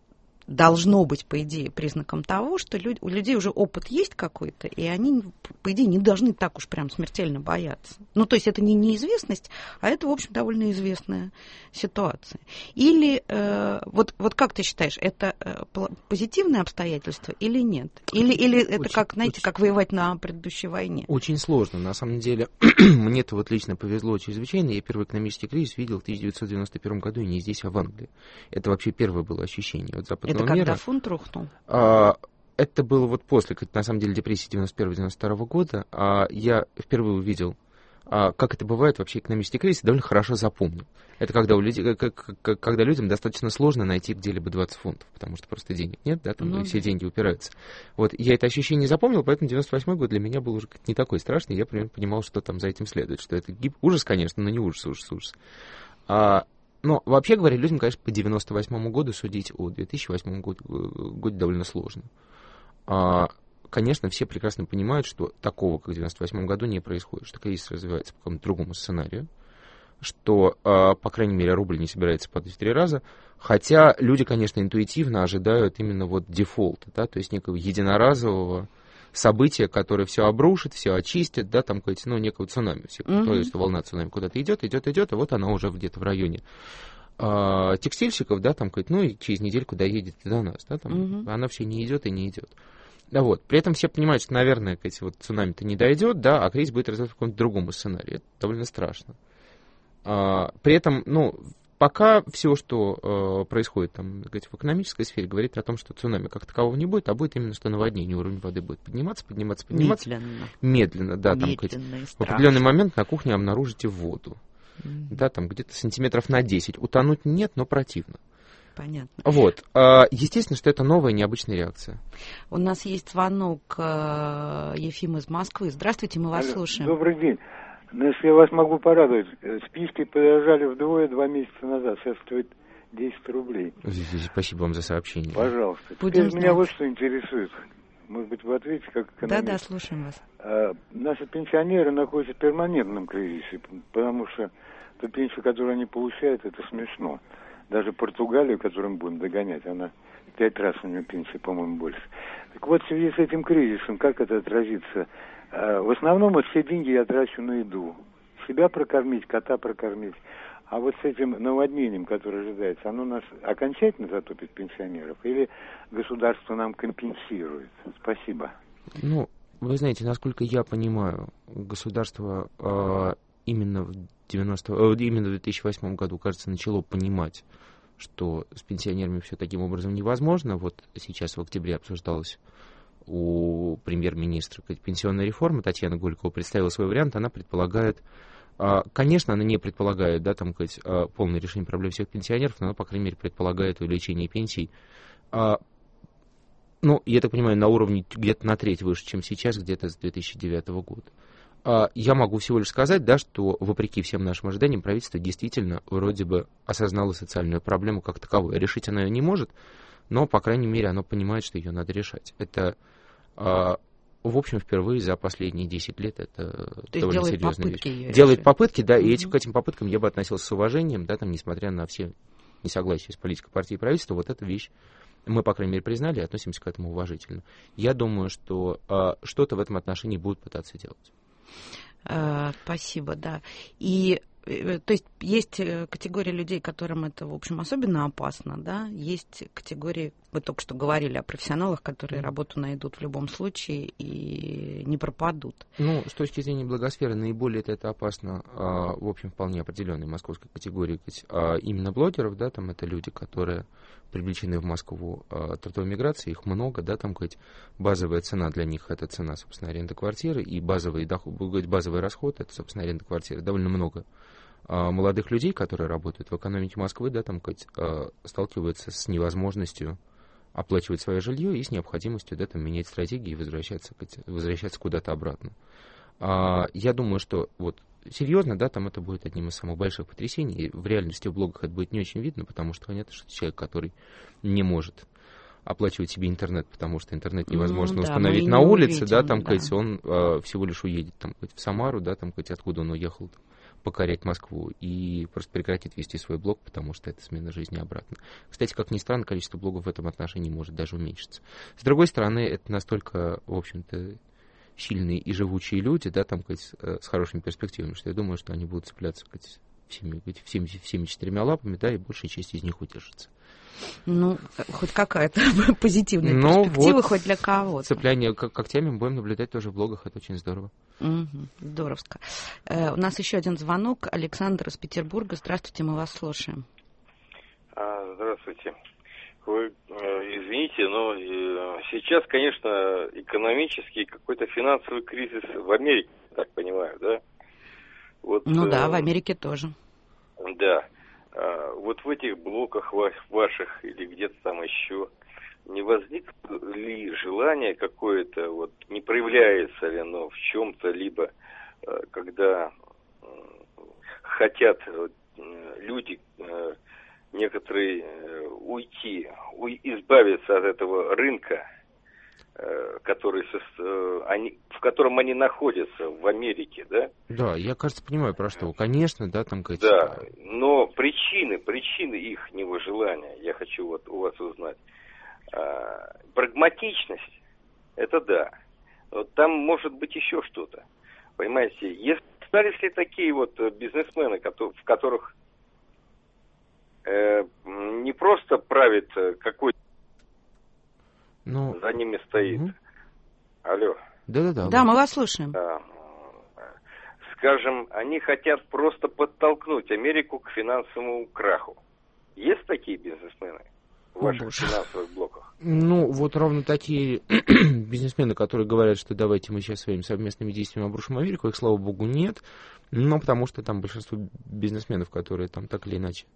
должно быть, по идее, признаком того, что люди, у людей уже опыт есть какой-то, и они, по идее, не должны так уж прям смертельно бояться. Ну, то есть это не неизвестность, а это, в общем, довольно известная ситуация. Или, э, вот, вот как ты считаешь, это э, позитивное обстоятельство или нет? Или, или это очень, как, знаете, очень, как воевать на предыдущей войне? Очень сложно. На самом деле, мне-то вот лично повезло чрезвычайно. Я первый экономический кризис видел в тысяча девятьсот девяносто первом году, и не здесь, а в Англии. Это вообще первое было ощущение от западного Это мира. когда фунт рухнул? А, это было вот после, на самом деле, депрессии девяносто первого девяносто второго года. А, я впервые увидел, а, как это бывает вообще экономический кризис, довольно хорошо запомнил. Это когда, у людей, когда людям достаточно сложно найти где-либо двадцать фунтов, потому что просто денег нет, да, там ну, все деньги упираются. Вот, я это ощущение запомнил, поэтому девяносто восьмой год для меня был уже не такой страшный, я примерно понимал, что там за этим следует, что это гиб... ужас, конечно, но не ужас, ужас, ужас. А, Но, вообще говоря, людям, конечно, по девяносто восьмому году судить о две тысячи восьмом году, году довольно сложно. А, конечно, все прекрасно понимают, что такого, как в девяносто восьмом году, не происходит, что кризис развивается по какому-то другому сценарию, что, а, по крайней мере, рубль не собирается падать в три раза, хотя люди, конечно, интуитивно ожидают именно вот дефолта, да, то есть некого единоразового события, которое все обрушит, все очистит, да, там, ну, некого цунами, все, mm-hmm. то есть волна цунами куда-то идет, идет, идет, а вот она уже где-то в районе а, текстильщиков, да, там, ну, и через недельку доедет до нас, да, там, mm-hmm. она все не идет и не идет. Да, вот, при этом все понимают, что, наверное, эти вот цунами-то не дойдет, да, а кризис будет развиваться в каком-то другом сценарии, это довольно страшно. А, при этом, ну, пока все, что э, происходит там, сказать, в экономической сфере, говорит о том, что цунами как такового не будет, а будет именно что наводнение, уровень воды будет подниматься, подниматься, подниматься. Медленно. Медленно, да. Медленно там, сказать, в определенный момент на кухне обнаружите воду. Mm-hmm. Да, там где-то сантиметров на десять. Утонуть нет, но противно. Понятно. Вот. А, естественно, что это новая, необычная реакция. У нас есть звонок э, Ефим из Москвы. Здравствуйте, мы вас Алло, слушаем. Добрый день. Ну, если я вас могу порадовать, спички подорожали вдвое два месяца назад. Сейчас стоит десять рублей. Спасибо вам за сообщение. Пожалуйста. Будем Теперь меня вот что интересует. может быть, вы ответите как экономист. Да, да, слушаем вас. А, наши пенсионеры находятся в перманентном кризисе, потому что ту пенсию, которую они получают, это смешно. Даже Португалию, которую мы будем догонять, она пять раз у нее пенсии, по-моему, больше. Так вот, в связи с этим кризисом, как это отразится? А, в основном вот все деньги я трачу на еду. Себя прокормить, кота прокормить. А вот с этим наводнением, которое ожидается, оно нас окончательно затопит пенсионеров или государство нам компенсирует? Спасибо. Ну, вы знаете, насколько я понимаю, государство э, именно в девяностом, э, именно в две тысячи восьмом году, кажется, начало понимать, что с пенсионерами все таким образом невозможно. Вот сейчас в октябре обсуждалось у премьер-министра пенсионная реформа. Татьяна Голикова представила свой вариант. Она предполагает, конечно, она не предполагает, да, там, сказать, полное решение проблем всех пенсионеров, но она, по крайней мере, предполагает увеличение пенсий. Ну, я так понимаю, на уровне где-то на треть выше, чем сейчас, где-то с две тысячи девятого года. Я могу всего лишь сказать, да, что, вопреки всем нашим ожиданиям, правительство действительно вроде бы осознало социальную проблему как таковую. Решить она ее не может, но, по крайней мере, оно понимает, что ее надо решать. Это, в общем, впервые за последние десять лет это То довольно делает серьезная попытки вещь. ее Делает решить. попытки, да, Угу. и этим, к этим попыткам я бы относился с уважением, да, там, несмотря на все несогласия с политикой партии и правительства, вот эта вещь мы, по крайней мере, признали и относимся к этому уважительно. Я думаю, что э, что-то в этом отношении будут пытаться делать. А, спасибо, да. И то есть есть категория людей, которым это, в общем, особенно опасно, да, есть категории, вы только что говорили о профессионалах, которые работу найдут в любом случае и не пропадут. Ну, с точки зрения благосферы, наиболее это, это опасно, а, в общем, вполне определенной московской категории, а, именно блогеров, да, там это люди, которые привлечены в Москву а, трудовой миграцией, их много, да, там, говорить, базовая цена для них это цена, собственно, аренды квартиры, и базовый, доход, базовый расход это, собственно, аренда квартиры, довольно много молодых людей, которые работают в экономике Москвы, да, там, сталкиваются с невозможностью оплачивать свое жилье и с необходимостью, да, там, менять стратегии и возвращаться, возвращаться куда-то обратно. Я думаю, что вот серьезно, да, там это будет одним из самых больших потрясений. И в реальности в блогах это будет не очень видно, потому что понятно, что человек, который не может оплачивать себе интернет, потому что интернет невозможно ну, да, установить на улице, увидим, да, там, да. он э, всего лишь уедет там, в Самару, да, там, откуда он уехал, там, покорять Москву, и просто прекратит вести свой блог, потому что это смена жизни обратно. Кстати, как ни странно, количество блогов в этом отношении может даже уменьшиться. С другой стороны, это настолько, в общем-то, сильные и живучие люди, да, там, сказать, с хорошими перспективами, что я думаю, что они будут цепляться, сказать, всеми, всеми, всеми четырьмя лапами, да, и большая часть из них удержится. Ну, хоть какая-то позитивная ну, перспектива, вот хоть для кого-то. Цепляние когтями мы будем наблюдать тоже в блогах, это очень здорово. Угу, здоровско. Э, у нас еще один звонок. Александр из Петербурга. Здравствуйте, мы вас слушаем. А, здравствуйте. Вы э, извините, но э, сейчас, конечно, экономический какой-то финансовый кризис в Америке, так понимаю, да? Вот, ну э, да, в Америке тоже. Да. А, вот в этих блоках ваших или где-то там еще не возникло ли желание какое-то, вот не проявляется ли оно в чем-то, либо когда хотят люди некоторые уйти, избавиться от этого рынка, который, они, в котором они находятся в Америке, да? Да, я, кажется, понимаю, про что. Конечно, да, там какие-то... Да, но причины, причины их желания, я хочу вот у вас узнать. А, прагматичность, это да. Но там может быть еще что-то. Понимаете, если остались ли такие вот бизнесмены, в которых э, не просто правит какой-то, ну, за ними стоит. Угу. Алло. Да-да-да. Да, мы вас слушаем. А, скажем, они хотят просто подтолкнуть Америку к финансовому краху. Есть такие бизнесмены в ваших О, финансовых блоках? Ну, вот ровно такие бизнесмены, которые говорят, что давайте мы сейчас своими совместными действиями обрушим Америку, их, слава богу, нет. Ну, потому что там большинство бизнесменов, которые там так или иначе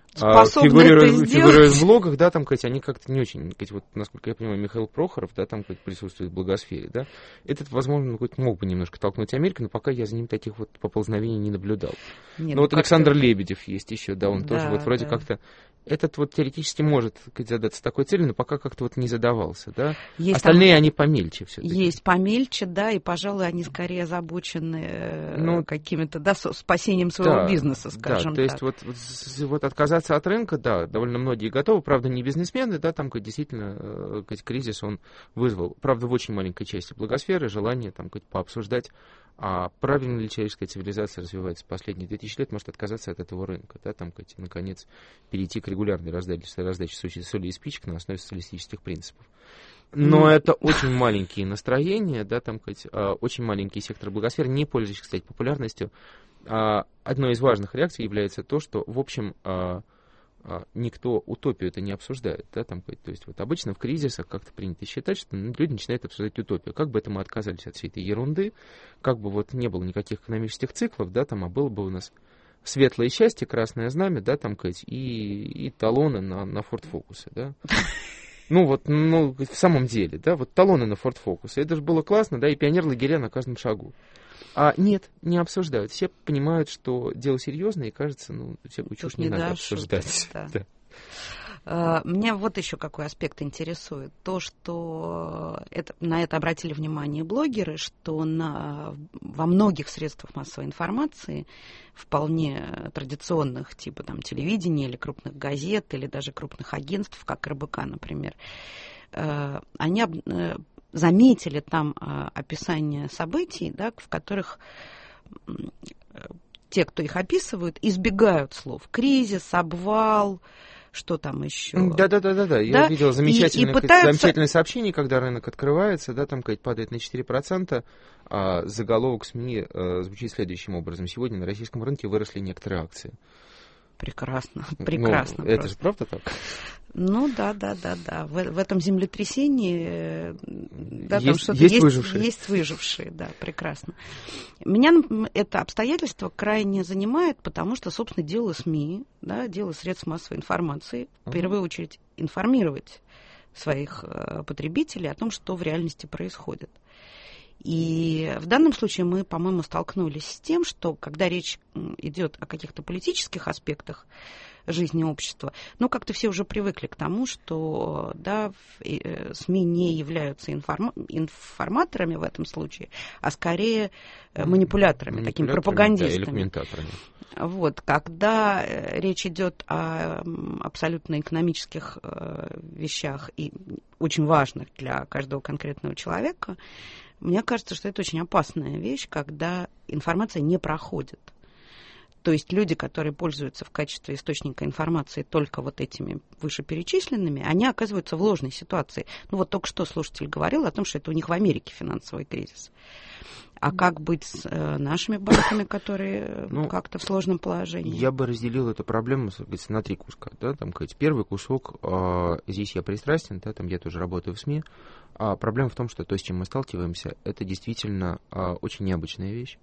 способны это сделать. Фигурируя в блогах, да, там, Катя, они как-то не очень, Катя, вот, насколько я понимаю, Михаил Прохоров, да, там, Катя, присутствует в блогосфере, да, этот, возможно, Катя, мог бы немножко толкнуть Америку, но пока я за ним таких вот поползновений не наблюдал. Нет, но ну вот Александр Лебедев есть еще, да, он да, тоже вот вроде да. как-то, этот вот теоретически может, Катя, задаться такой целью, но пока как-то вот не задавался, да. Есть Остальные, там... они помельче все-таки. Есть помельче, да, и, пожалуй, они скорее озабочены ну, какими-то, да, спасением своего да, бизнеса, скажем да, то так. есть вот, вот, вот отказаться от рынка, да, довольно многие готовы, правда, не бизнесмены, да, там действительно кризис он вызвал, правда, в очень маленькой части благосферы желание там пообсуждать, а правильно ли человеческая цивилизация развивается последние две тысячи лет, может отказаться от этого рынка, да, там, наконец, перейти к регулярной раздаче, раздаче соли и спичек на основе социалистических принципов. Но mm. это очень маленькие настроения, да, там, очень маленький сектор благосферы, не пользующийся, кстати, популярностью. Одной из важных реакций является то, что, в общем, никто утопию это не обсуждает, да, там, то есть вот обычно в кризисах как-то принято считать, что люди начинают обсуждать утопию, как бы это мы отказались от всей этой ерунды, как бы вот не было никаких экономических циклов, да, там, а было бы у нас светлое счастье, красное знамя, да, там, и, и талоны на, на Ford Focus, да. Ну вот, ну, в самом деле, да, вот талоны на Ford Focus, это же было классно, да, и пионер лагеря на каждом шагу. А нет, не обсуждают. Все понимают, что дело серьезное, и кажется, ну, всякую чушь не, не надо обсуждать. Да. Да. Меня вот еще какой аспект интересует. То, что это, на это обратили внимание блогеры, что на, во многих средствах массовой информации, вполне традиционных, типа там телевидения или крупных газет, или даже крупных агентств, как РБК, например, они заметили там описание событий, да, в которых те, кто их описывают, избегают слов кризис, обвал, что там еще? Да-да-да, да, я видел замечательное, и, и пытаются... замечательное сообщение, когда рынок открывается, да, там, сказать, падает на четыре процента, а заголовок СМИ а, звучит следующим образом. Сегодня на российском рынке выросли некоторые акции. Прекрасно, прекрасно. Ну, это же правда так? Ну да, да, да, да. В, в этом землетрясении да, есть, там что-то есть, есть выжившие. Есть выжившие, да, прекрасно. Меня это обстоятельство крайне занимает, потому что, собственно, дело СМИ, да, дело средств массовой информации, в первую очередь информировать своих э, потребителей о том, что в реальности происходит. И в данном случае мы, по-моему, столкнулись с тем, что когда речь идет о каких-то политических аспектах жизни общества, ну, как-то все уже привыкли к тому, что, да, СМИ не являются информ... информаторами в этом случае, а скорее манипуляторами, манипуляторами такими пропагандистами. Да, или комментаторами. Вот, когда речь идет о абсолютно экономических вещах и очень важных для каждого конкретного человека, мне кажется, что это очень опасная вещь, когда информация не проходит. То есть люди, которые пользуются в качестве источника информации только вот этими вышеперечисленными, они оказываются в ложной ситуации. Ну вот только что слушатель говорил о том, что это у них в Америке финансовый кризис. А как быть с э, нашими банками, которые ну, как-то в сложном положении? Я бы разделил эту проблему на три куска. Да? Там, первый кусок, э, здесь я пристрастен, да, там я тоже работаю в СМИ. А проблема в том, что то, с чем мы сталкиваемся, это действительно э, очень необычная вещь.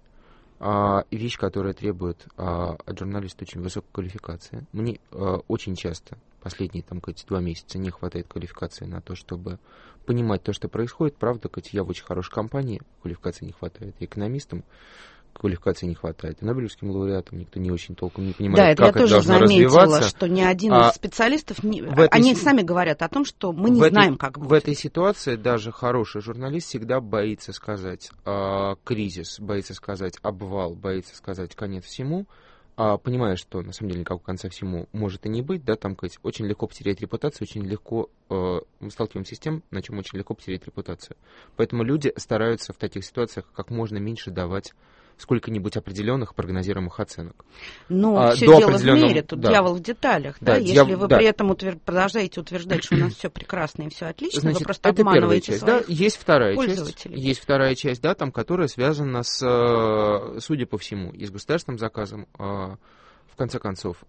Э, вещь, которая требует э, от журналиста очень высокой квалификации. Мне э, очень часто последние там, Кать, два месяца не хватает квалификации на то, чтобы понимать то, что происходит. Правда, Кать, я в очень хорошей компании, квалификации не хватает. И экономистам квалификации не хватает. И нобелевским лауреатам никто не очень толком не понимает, да, как это, это должно заметила, развиваться. Что ни один а из специалистов, не, этой, они сами говорят о том, что мы не знаем, этой, как будет. В этой ситуации даже хороший журналист всегда боится сказать э, кризис, боится сказать обвал, боится сказать конец всему, а понимая, что на самом деле никакого конца всему может и не быть, да, там, Кать, очень легко потерять репутацию, очень легко, э, мы сталкиваемся с тем, на чем очень легко потерять репутацию. Поэтому люди стараются в таких ситуациях как можно меньше давать сколько-нибудь определенных прогнозируемых оценок. Ну, а, все дело в мере, тут да. дьявол в деталях. Да, да, если дьяв... вы да. при этом утвер... продолжаете утверждать, что у нас все прекрасно и все отлично, значит, вы просто это обманываете часть, да? Есть вторая пользователей. часть, есть вторая часть, да, там, которая связана с, судя по всему, и с государственным заказом. В конце концов,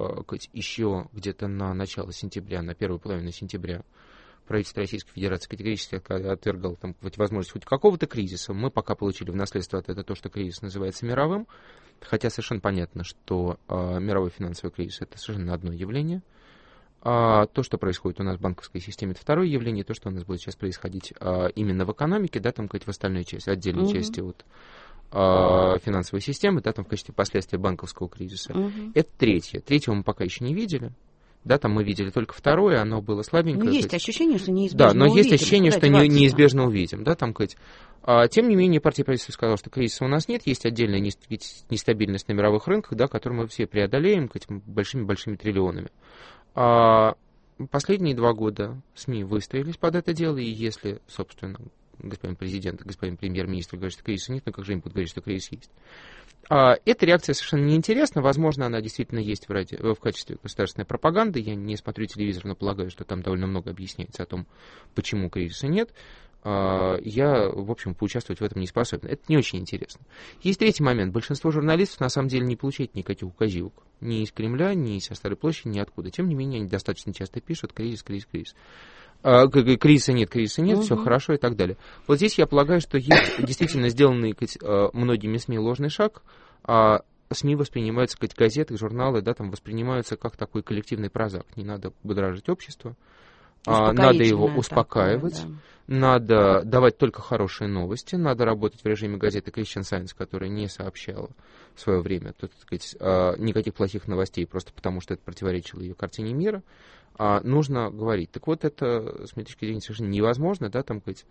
еще где-то на начало сентября, на первую половину сентября, правительство Российской Федерации категорически отвергало там, возможность хоть какого-то кризиса. Мы пока получили в наследство от этого то, что кризис называется мировым. Хотя совершенно понятно, что э, мировой финансовый кризис — это совершенно одно явление. А то, что происходит у нас в банковской системе, это второе явление. То, что у нас будет сейчас происходить а, именно в экономике, да, там, в остальной части, отдельной uh-huh. части вот, а, финансовой системы, да, там, в качестве последствия банковского кризиса. Uh-huh. Это третье. Третьего мы пока еще не видели. Да, там мы видели только второе, оно было слабенькое. Но есть сказать. ощущение, что неизбежно Да, но увидим, есть ощущение, что не, деваться, неизбежно да. увидим. Да, там, сказать. А, тем не менее, партия правительства сказала, что кризиса у нас нет, есть отдельная нестабильность на мировых рынках, да, которую мы все преодолеем большими-большими триллионами. А последние два года СМИ выстроились под это дело, и если, собственно, господин президент, господин премьер-министр говорит, что кризиса нет, ну как же им будут говорить, что кризис есть? А, эта реакция совершенно неинтересна, возможно, она действительно есть в, ради... в качестве государственной пропаганды, я не смотрю телевизор, но полагаю, что там довольно много объясняется о том, почему кризиса нет. Я, в общем, поучаствовать в этом не способен. Это не очень интересно. Есть третий момент. Большинство журналистов, на самом деле, не получает никаких указивок. Ни из Кремля, ни со Старой площади, ни откуда. Тем не менее, они достаточно часто пишут кризис, кризис, кризис. Кризиса нет, кризиса нет, uh-huh. все хорошо и так далее. Вот здесь я полагаю, что есть действительно сделанный многими СМИ ложный шаг. СМИ воспринимаются, как газеты, журналы, да, там воспринимаются как такой коллективный прозак. Не надо будоражить общество. Надо его успокаивать, такое, да. Надо давать только хорошие новости, надо работать в режиме газеты Christian Science, которая не сообщала в свое время, тут, так сказать, никаких плохих новостей, просто потому что это противоречило ее картине мира. А нужно говорить. Так вот, это, с моей точки зрения, совершенно невозможно, да, там, сказать,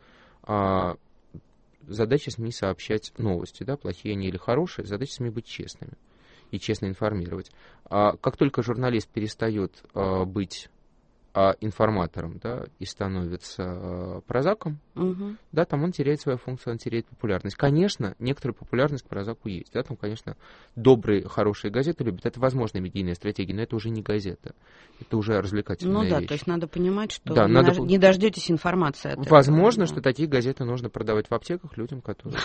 задача СМИ сообщать новости, да, плохие они или хорошие, задача СМИ быть честными и честно информировать. А как только журналист перестает быть информатором, да, и становится э, прозаком, угу. да, там он теряет свою функцию, он теряет популярность. Конечно, некоторая популярность к прозаку есть, да, там, конечно, добрые, хорошие газеты любят. Это, возможно, медийная стратегия, но это уже не газета, это уже развлекательная вещь. Ну да, вещь. То есть надо понимать, что да, не, надо... наж... не дождетесь информации от Возможно, этого, что да. такие газеты нужно продавать в аптеках людям, которые...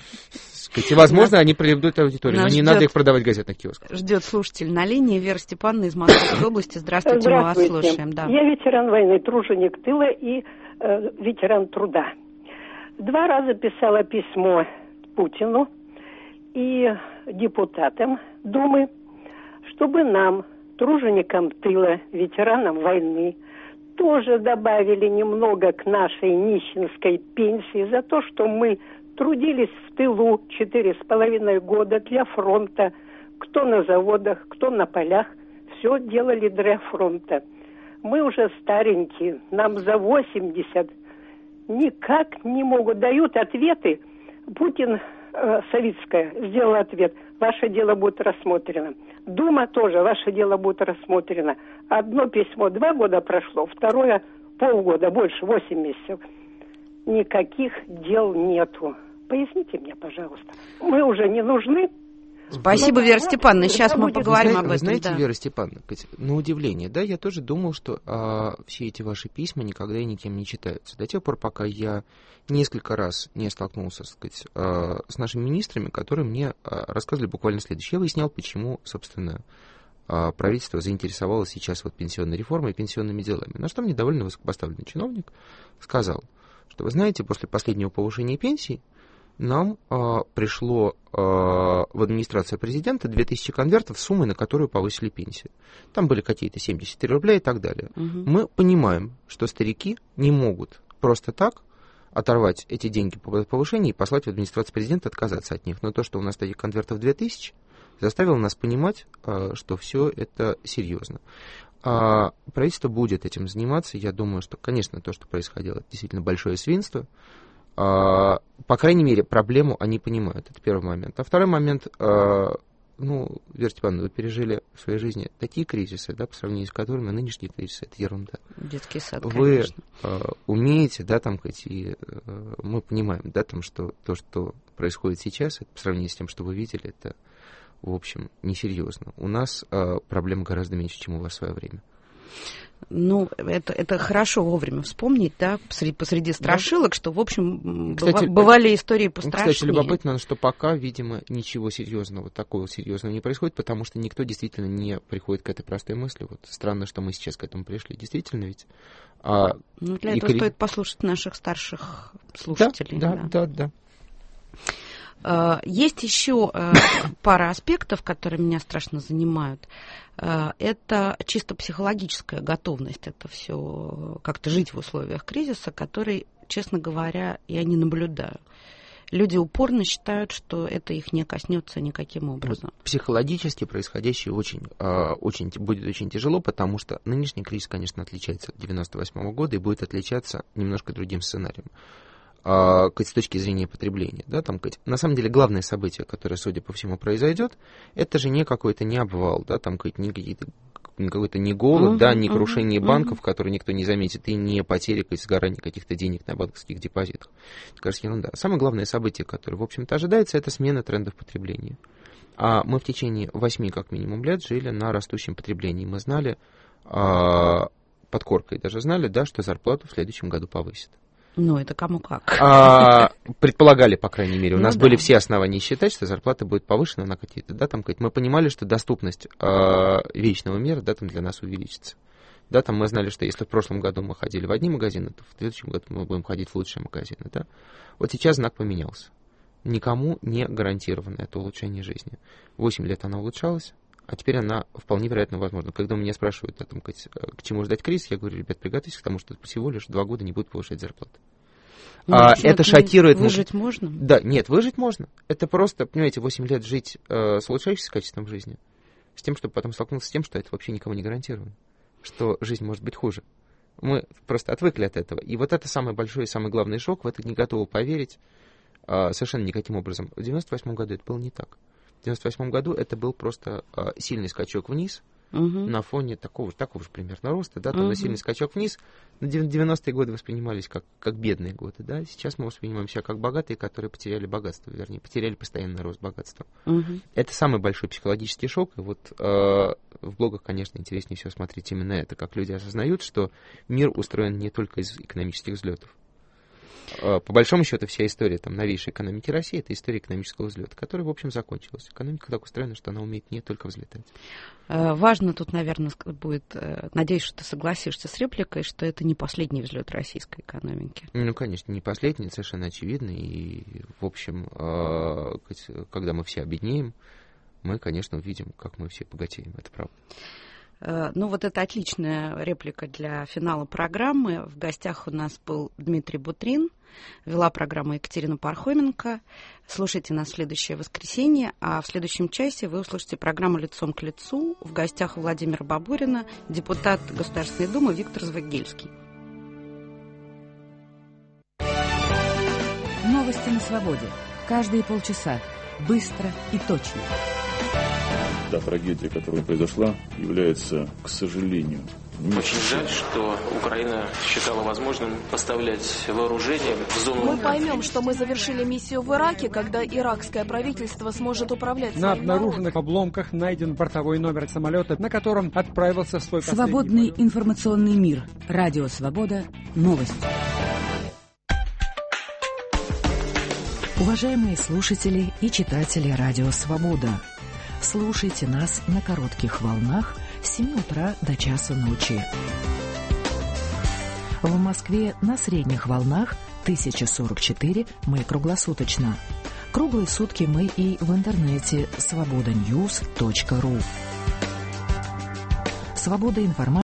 И, возможно, они приведут аудиторию, но не надо их продавать в газетных киосках. Ждет слушатель на линии. Вера Степановна из Московской области. Здравствуйте, мы вас слушаем. Да. Я ветеран войны, труженик тыла и э, ветеран труда. Два раза писала письмо Путину и депутатам Думы, чтобы нам, труженикам тыла, ветеранам войны, тоже добавили немного к нашей нищенской пенсии за то, что мы трудились в тылу четыре с половиной года для фронта. Кто на заводах, кто на полях. Все делали для фронта. Мы уже старенькие, нам за восемьдесят. Никак не могут. Дают ответы. Путин, э, Савицкая, сделала ответ. Ваше дело будет рассмотрено. Дума тоже, ваше дело будет рассмотрено. Одно письмо два года прошло, второе полгода, больше, восемь месяцев. Никаких дел нету. Поясните мне, пожалуйста. Мы уже не нужны. Спасибо, Вера Степановна. Сейчас мы поговорим об этом. Вы знаете, да. Вера Степановна, на удивление, да, я тоже думал, что а, все эти ваши письма никогда и никем не читаются. До тех пор, пока я несколько раз не столкнулся, так сказать, а, с нашими министрами, которые мне а, рассказывали буквально следующее. Я выяснял, почему, собственно, а, правительство заинтересовалось сейчас вот пенсионной реформой и пенсионными делами. На что мне довольно высокопоставленный чиновник сказал, что, вы знаете, после последнего повышения пенсий нам а, пришло а, в администрацию президента две тысячи конвертов с суммой, на которую повысили пенсию. Там были какие-то семьдесят три рубля и так далее. Угу. Мы понимаем, что старики не могут просто так оторвать эти деньги по повышению и послать в администрацию президента, отказаться от них. Но то, что у нас таких конвертов две тысячи, заставило нас понимать, а, что все это серьезно. А правительство будет этим заниматься. Я думаю, что, конечно, то, что происходило, это действительно большое свинство. Uh, по крайней мере, проблему они понимают. Это первый момент. А второй момент, uh, ну, Вера Степановна, вы пережили в своей жизни такие кризисы, да, по сравнению с которыми нынешние кризисы — это ерунда. Детский сад, вы конечно. Uh, умеете, да, там, и uh, мы понимаем, да, там, что то, что происходит сейчас, это по сравнению с тем, что вы видели, это, в общем, несерьезно. У нас uh, проблем гораздо меньше, чем у вас в свое время. Ну, это, это хорошо вовремя вспомнить, да, посреди, посреди страшилок, да. Что, в общем, кстати, бывали истории пострашнее. Кстати, любопытно, что пока, видимо, ничего серьезного, такого серьезного не происходит, потому что никто действительно не приходит к этой простой мысли. Вот странно, что мы сейчас к этому пришли. Действительно ведь... А, ну, для этого кри... стоит послушать наших старших слушателей. Да, да, да. да. Есть еще пара аспектов, которые меня страшно занимают. Это чисто психологическая готовность, это все как-то жить в условиях кризиса, который, честно говоря, я не наблюдаю. Люди упорно считают, что это их не коснется никаким образом. Психологически происходящее очень, очень, будет очень тяжело, потому что нынешний кризис, конечно, отличается от девяносто восьмого года и будет отличаться немножко другим сценарием. С точки зрения потребления. Да, там, на самом деле, главное событие, которое, судя по всему, произойдет, это же не какой-то не обвал, да, там, не какие-то какой-то не голод, uh-huh, да, не крушение uh-huh, банков, uh-huh. которые никто не заметит, и не потери, сгорание каких-то денег на банковских депозитах. Это, кажется, ерунда. Самое главное событие, которое, в общем-то, ожидается, это смена трендов потребления. А мы в течение восьми, как минимум, лет жили на растущем потреблении. Мы знали, а, под коркой даже знали, да, что зарплату в следующем году повысят. Ну, это кому как. А, предполагали, по крайней мере. У ну, нас да. были все основания считать, что зарплата будет повышена на какие-то, да, там, мы понимали, что доступность а, вечного мира, да, там, для нас увеличится. Да, там мы знали, что если в прошлом году мы ходили в одни магазины, то в следующем году мы будем ходить в лучшие магазины, да. Вот сейчас знак поменялся. Никому не гарантировано это улучшение жизни. Восемь лет она улучшалась, а теперь она вполне вероятно возможна. Когда меня спрашивают, о том, к чему ждать кризис, я говорю, ребят, приготовьтесь к тому, что всего лишь два года не будут повышать зарплаты. Ну, а, это шокирует... Выжить можно? Да, нет, выжить можно. Это просто, понимаете, восемь лет жить э, с улучшающимся качеством жизни, с тем, чтобы потом столкнуться с тем, что это вообще никому не гарантировано, что жизнь может быть хуже. Мы просто отвыкли от этого. И вот это самый большой и самый главный шок, в это не готовы поверить э, совершенно никаким образом. В девяносто восьмом году это было не так. В девяносто восьмом году это был просто э, сильный скачок вниз, uh-huh. на фоне такого, такого же примерно роста, да, там uh-huh. сильный скачок вниз. девяностые годы воспринимались как, как бедные годы, да, сейчас мы воспринимаем себя как богатые, которые потеряли богатство, вернее, потеряли постоянный рост богатства. Uh-huh. Это самый большой психологический шок, и вот э, в блогах, конечно, интереснее всего смотреть именно это, как люди осознают, что мир устроен не только из экономических взлетов. По большому счету, вся история там, новейшей экономики России — это история экономического взлета, которая, в общем, закончилась. Экономика так устроена, что она умеет не только взлетать. Важно тут, наверное, будет, надеюсь, что ты согласишься с репликой, что это не последний взлет российской экономики. Ну, конечно, не последний, совершенно очевидно. И, в общем, когда мы все обеднеем, мы, конечно, увидим, как мы все богатеем. Это правда. Ну, вот это отличная реплика для финала программы. В гостях у нас был Дмитрий Бутрин, вела программу Екатерина Пархоменко. Слушайте нас в следующее воскресенье, а в следующем часе вы услышите программу «Лицом к лицу». В гостях у Владимира Бабурина депутат Государственной Думы Виктор Звагельский. Новости на свободе. Каждые полчаса. Быстро и точно. Та трагедия, которая произошла, является, к сожалению, не... Очень жаль, что Украина считала возможным поставлять вооружение в зону... Мы поймем, что мы завершили миссию в Ираке, когда иракское правительство сможет управлять На своим обнаруженных народом. обломках найден бортовой номер самолета, на котором отправился в свой Свободный последний... информационный мир. Радио «Свобода». Новости. Уважаемые слушатели и читатели «Радио Свобода», слушайте нас на коротких волнах с семи утра до часу ночи. В Москве на средних волнах тысяча сорок четыре, мы круглосуточно. Круглые сутки мы и в интернете свобода ньюс точка ру. Свобода информации.